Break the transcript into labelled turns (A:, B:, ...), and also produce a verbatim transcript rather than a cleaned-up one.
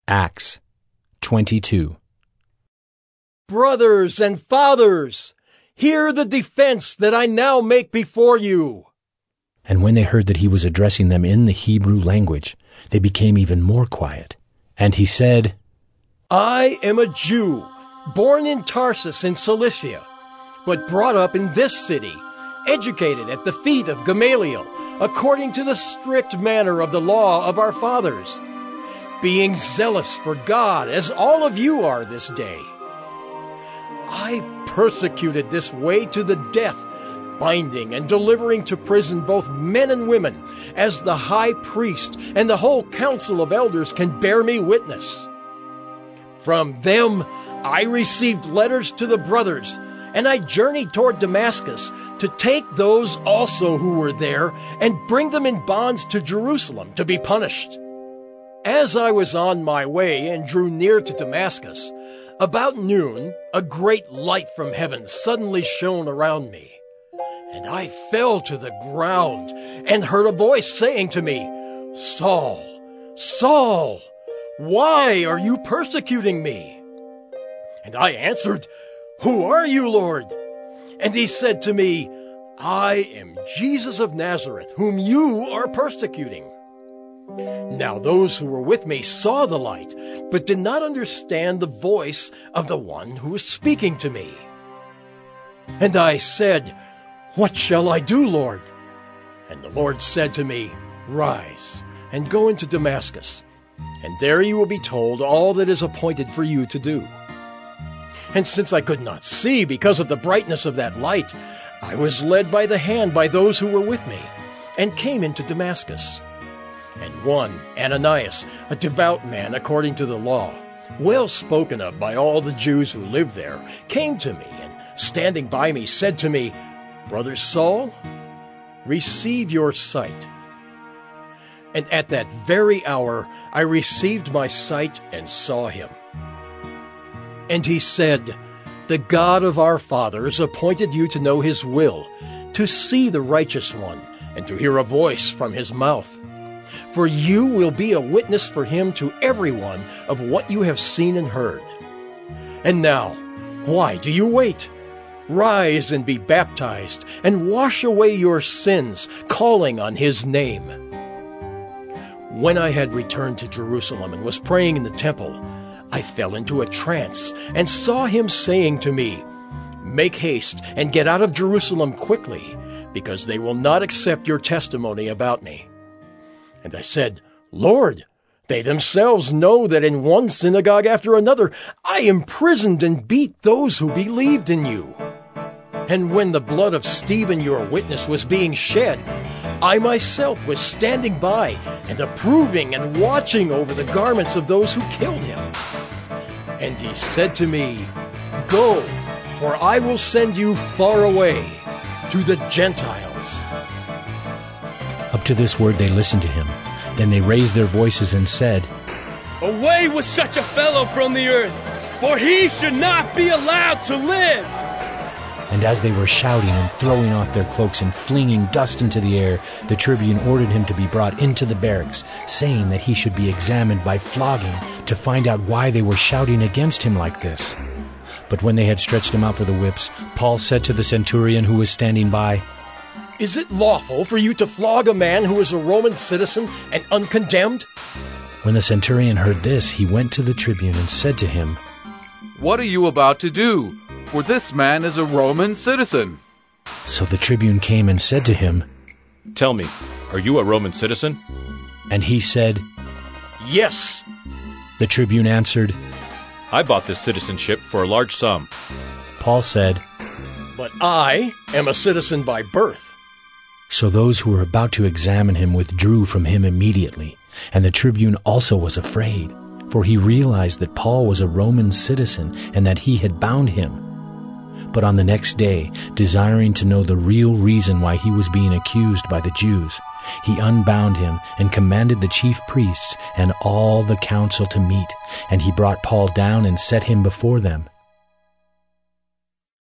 A: Acts twenty-two.
B: Brothers and fathers, hear the defense that I now make before you.
A: And when they heard that he was addressing them in the Hebrew language, they became even more quiet. And he said,
B: I am a Jew, born in Tarsus in Cilicia, but brought up in this city, educated at the feet of Gamaliel, according to the strict manner of the law of our fathers, being zealous for God, as all of you are this day. I persecuted this way to the death, binding and delivering to prison both men and women, as the high priest and the whole council of elders can bear me witness. From them I received letters to the brothers, and I journeyed toward Damascus to take those also who were there and bring them in bonds to Jerusalem to be punished. As I was on my way and drew near to Damascus, about noon a great light from heaven suddenly shone around me. And I fell to the ground and heard a voice saying to me, Saul, Saul, why are you persecuting me? And I answered, Who are you, Lord? And he said to me, I am Jesus of Nazareth, whom you are persecuting. Now those who were with me saw the light, but did not understand the voice of the one who was speaking to me. And I said, What shall I do, Lord? And the Lord said to me, Rise, and go into Damascus, and there you will be told all that is appointed for you to do. And since I could not see because of the brightness of that light, I was led by the hand by those who were with me, and came into Damascus. And one, Ananias, a devout man according to the law, well spoken of by all the Jews who lived there, came to me, and standing by me said to me, Brother Saul, receive your sight. And at that very hour I received my sight and saw him. And he said, The God of our fathers appointed you to know his will, to see the righteous one, and to hear a voice from his mouth. For you will be a witness for him to everyone of what you have seen and heard. And now, why do you wait? Rise and be baptized, and wash away your sins, calling on his name. When I had returned to Jerusalem and was praying in the temple, I fell into a trance and saw him saying to me, Make haste and get out of Jerusalem quickly, because they will not accept your testimony about me. And I said, Lord, they themselves know that in one synagogue after another I imprisoned and beat those who believed in you. And when the blood of Stephen, your witness, was being shed, I myself was standing by and approving and watching over the garments of those who killed him. And he said to me, Go, for I will send you far away to the Gentiles.
A: Up to this word they listened to him. Then they raised their voices and said,
C: Away with such a fellow from the earth, for he should not be allowed to live.
A: And as they were shouting and throwing off their cloaks and flinging dust into the air, the tribune ordered him to be brought into the barracks, saying that he should be examined by flogging to find out why they were shouting against him like this. But when they had stretched him out for the whips, Paul said to the centurion who was standing by,
B: Is it lawful for you to flog a man who is a Roman citizen and uncondemned?
A: When the centurion heard this, he went to the tribune and said to him,
D: What are you about to do? For this man is a Roman citizen.
A: So the tribune came and said to him,
E: Tell me, are you a Roman citizen?
A: And he said,
B: Yes.
A: The tribune answered,
E: I bought this citizenship for a large sum.
A: Paul said,
B: But I am a citizen by birth.
A: So those who were about to examine him withdrew from him immediately, and the tribune also was afraid, for he realized that Paul was a Roman citizen and that he had bound him. But on the next day, desiring to know the real reason why he was being accused by the Jews, he unbound him and commanded the chief priests and all the council to meet, and he brought Paul down and set him before them.